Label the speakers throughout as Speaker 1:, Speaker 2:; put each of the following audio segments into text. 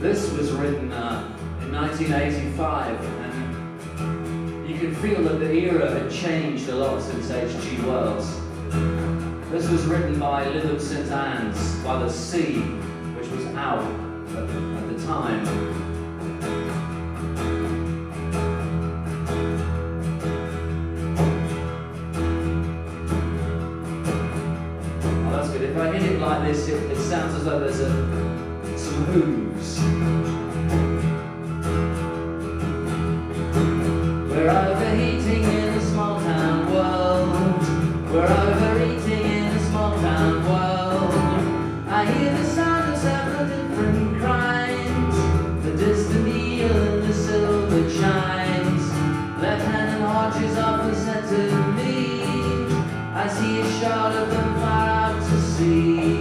Speaker 1: This was written in 1985, and you can feel that the era had changed a lot since H.G. Wells. This was written by Lytham St Anne's by the Sea, which was out at the time. Oh, that's good. If I hit it like this, it sounds as though there's some hooves. We're overheating in a small town world. We're overeating in a small town world. I hear the sound of several different crimes. The distant eel and the silver chimes. Lieutenant Hodges often said to me, I see a shot of them far out to sea.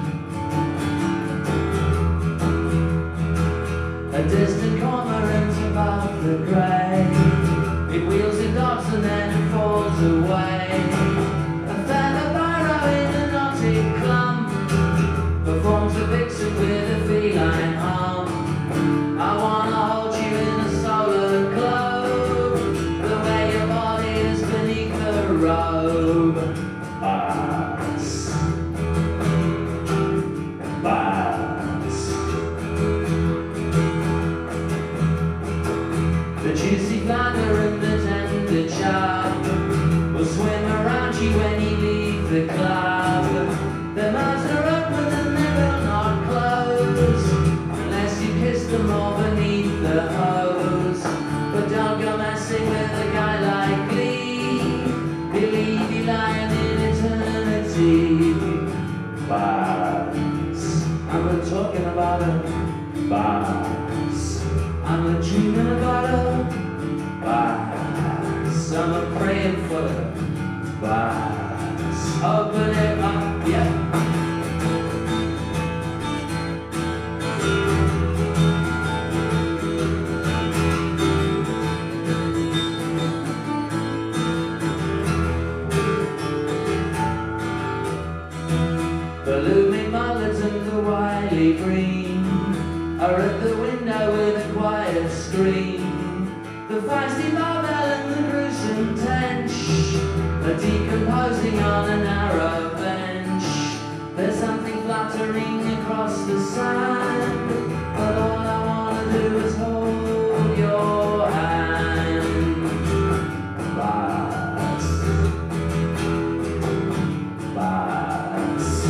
Speaker 1: A distant cormorant above the grey. It wheels it dots and then it falls away. A feather barrow in a knotted clump performs a vixen with a feline hum. I wanna hold you in a solar globe, the way your body is beneath the robe. Buzz. Buzz. The juicy flounder and the tender chub will swim around you when you leave the club. Their mouths are open and they will not close unless you kiss them all beneath the hose. But don't go messing with a guy like Lee. He'll leave you lying in eternity. Buzz. I'm not talking about a buzz. I'm a dreaming about a buzz. I'm a praying for a buzz. Open it up, yeah. The looming mullet and the wily green are at the window with a quiet scream. The feisty barbell and the gruesome tench are decomposing on a narrow bench. There's something fluttering across the sand, but all I wanna do is hold your hand. Buzz. Buzz.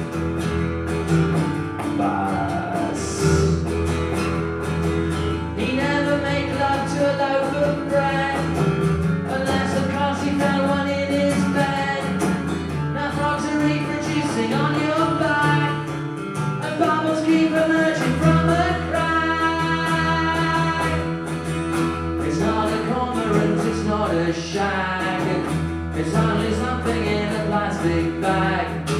Speaker 1: Buzz. He never made love to a loaf of bread, unless of course he found one in his bed. Now frogs are reproducing on your back, and bubbles keep emerging from the crack. It's not a cormorant, it's not a shag, it's only something in a plastic bag.